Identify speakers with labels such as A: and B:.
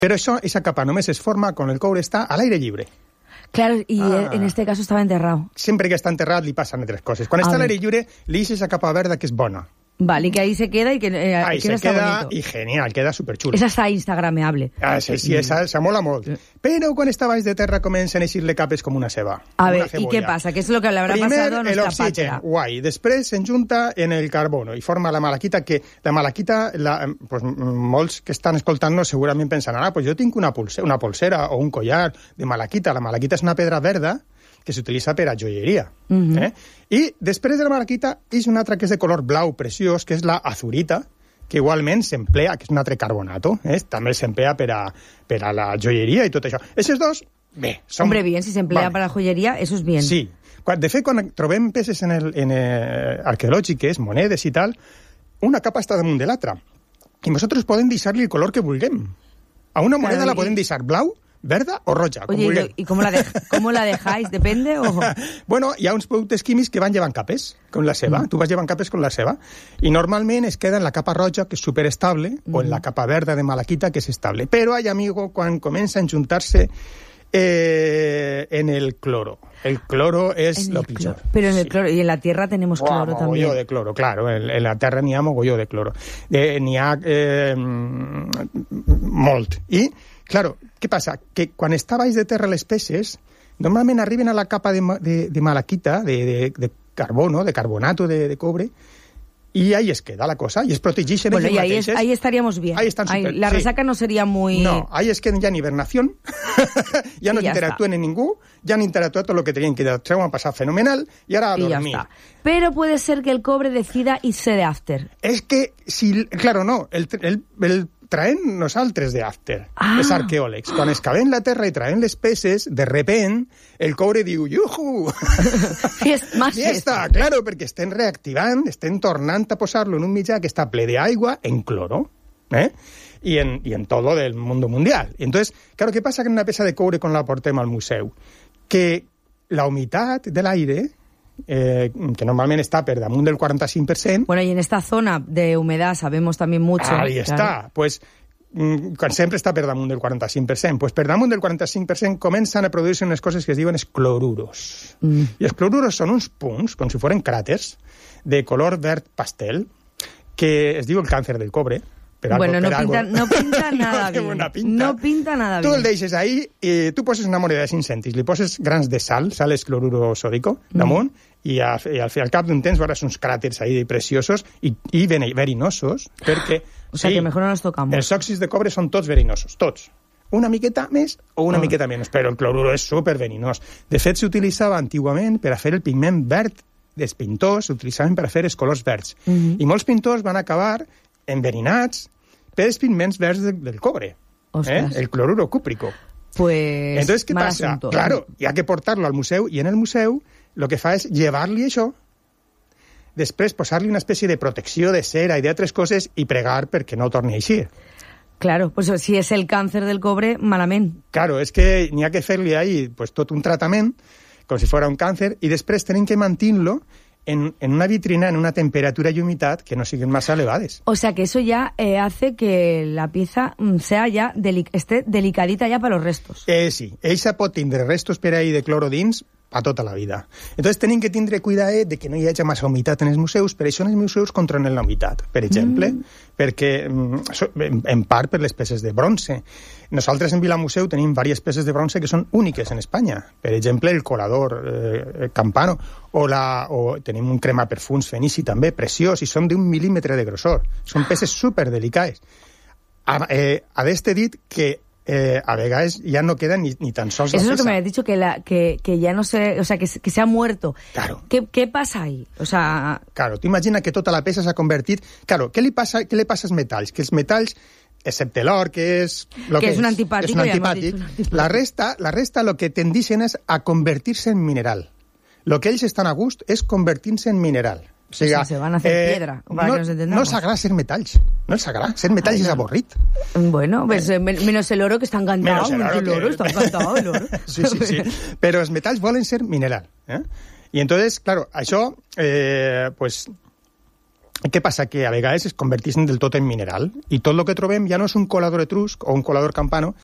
A: Però esa capa només es forma quan el coure està a l'aire lliure.
B: Claro, y en este caso estaba enterrado.
A: Sempre que està enterrat li passen altres coses. Quan està a l'aire lliure, li deixa esa capa verda que és bona.
B: Vale, y que ahí se queda y que
A: ahí
B: se
A: queda
B: bonito.
A: Y genial, queda superxulo.
B: Esa està instagrameable.
A: Sí, esa mola molt. Però quan està baix de terra comencen a eixir-le capes com una ceba.
B: A ver, ¿y qué pasa? ¿Qué es lo que le habrá pasado a nuestra
A: patria? Primer, guai. Després s'enjunta en el carbono i forma la malaquita, que la malaquita, pues, molts que estan escoltant-nos segurament pensaran, pues jo tinc una polsera o un collar de malaquita. La malaquita és una pedra verda que s'utilitza per a joieria. I després de la malaquita és una altra que és de color blau preciós, que és la azurita, que igualment s'emplea, que és un altre carbonato, també s'emplea per a la joieria i tot això. Aquests dos, bé...
B: Hombre, bien, si s'emplea per a joieria, eso es bien.
A: Sí. De fet, quan trobem peces arqueològiques, monedes i tal, una capa està damunt de l'altra. I nosaltres podem deixar-li el color que vulguem. A una moneda la podem deixar blau, verda o roja.
B: Oye, ¿y cómo la dejáis? ¿Depende? O...
A: Bueno, hi ha uns productes químics que van llevant capes, com la ceba. Tu vas llevant capes com la ceba. I normalment es queda en la capa roja, que és superestable, o en la capa verda de malaquita, que és estable. Però hay, amigo, quan comença a enjuntar-se en el cloro. El cloro es lo pitjor.
B: Pero en el cloro, y en la tierra tenemos cloro también.
A: Mogolló de cloro, claro. En la terra n'hi ha mogolló de cloro. N'hi ha molt. I, claro, què passa? Que quan està baix de terra les peces, normalment arriben a la capa de malaquita, de carbono, de carbonato de cobre, y ahí es queda la cosa, y es protegirse.
B: Bueno, y ahí estaríamos bien.
A: Ahí están super,
B: la resaca no sería muy...
A: No, ahí es que ya ni hibernación, ya no interactúen en ningú, ya han interactuado todo lo que tenían que ir, se van a pasar fenomenal, y ahora a dormir.
B: Ya está. Pero puede ser que el cobre decida irse de after.
A: Es que, si, claro, no, el traen nosaltres de after, els arqueòlegs. Quan excaven la terra i traen les peces, de repent, el coure diu, ¡yuhu! Fiesta! Claro, perquè estem reactivant, estem tornant a posar-lo en un mitjà que està ple d'aigua en cloro, y en todo del mundo mundial. Y entonces, claro, ¿qué pasa con una pesa de cobre cuando la portem al museu? Que la humitat de l'aire, que normalment està per damunt del 45%...
B: Bueno, y en esta zona de humedad sabemos también mucho.
A: Ahí está. Claro. Pues, quan sempre està per damunt del 45%, pues per damunt del 45% comencen a produir-se unes coses que es diuen escloruros. I els cloruros són uns punts, com si foren cràters, de color verd pastel, que es diu el càncer del cobre.
B: Bueno, no pinta nada bien. No pinta nada bien.
A: Tu el deixes ahí i tu poses una moneda de 5 cèntims, li poses grans de sal escloruro sòdico, damunt, i al cap d'un temps veuràs uns cràters ahí preciosos i verinosos, perquè...
B: O sea, que mejor no nos tocamos.
A: Els òxids de cobre són tots verinosos, tots. Una miqueta més o una miqueta menys, però el cloruro és superverinós. De fet, s'utilitzava antigament per a fer el pigment verd dels pintors, s'utilitzaven per a fer els colors verds. I molts pintors van acabar enverinats per els pigments verds del cobre, el cloruro cúprico.
B: Pues
A: entonces, ¿qué pasa?
B: Asunto.
A: Claro, y hay que portarlo al museu, y en el museu lo que fa és llevar-li això, després posar-li una espècie de protecció de cera i d'altres coses i pregar perquè no torni a eixir.
B: Claro, pues si es el cáncer del cobre, malament.
A: Claro, és que n'hi ha que fer-li ahí pues, tot un tratament, com si fos un càncer, i després tenen que mantenir-lo en una vitrina, en una temperatura y humitat que no siguen más elevades.
B: O sea que eso ya hace que la pieza sea ya esté delicadita ya para los restos.
A: Sí, ella pot tindre restos per ahí de cloro dins a tota la vida. Entonces tenim que tindre cuidado de que no hi hagi massa humitat en els museus, per això en els museus controlen la humitat, per exemple, perquè en part per les peces de bronze. Nosaltres en Vilamuseu tenim diverses peces de bronze que són úniques en Espanya. Per exemple, el colador Campano, o tenim un crema perfums fenici també, preciós, i són d'un mil·límetre de grossor. Són peces superdelicades. Ha d'este dit que a vegades ya no queda ni tan sols la
B: Eso es
A: pieza.
B: lo que me habías dicho, que ya no se... O sea, que se ha muerto.
A: Claro.
B: ¿Qué pasa ahí? O sea...
A: Claro, tu imagina que tota la peça s'ha convertit... Claro, què li passa als metalls? Que els metalls, excepte l'or, que és...
B: Que és un antipàtic.
A: La resta lo que tendixen és a convertir-se en mineral. Lo que ells estan a gust és convertir-se en mineral.
B: O sea, se van a hacer piedra, para que nos entendamos.
A: No s'agrada ser metalls. No els agrada. Ser metalls és avorrit.
B: Bueno, pues, menos el oro, que está encantado. Está encantado el oro.
A: Sí. Però els metalls volen ser mineral. I entonces, claro, això, pues, Què passa? Que a vegades es converteixen del tot en mineral i tot el que trobem ja no és un colador etrusc o un colador campano,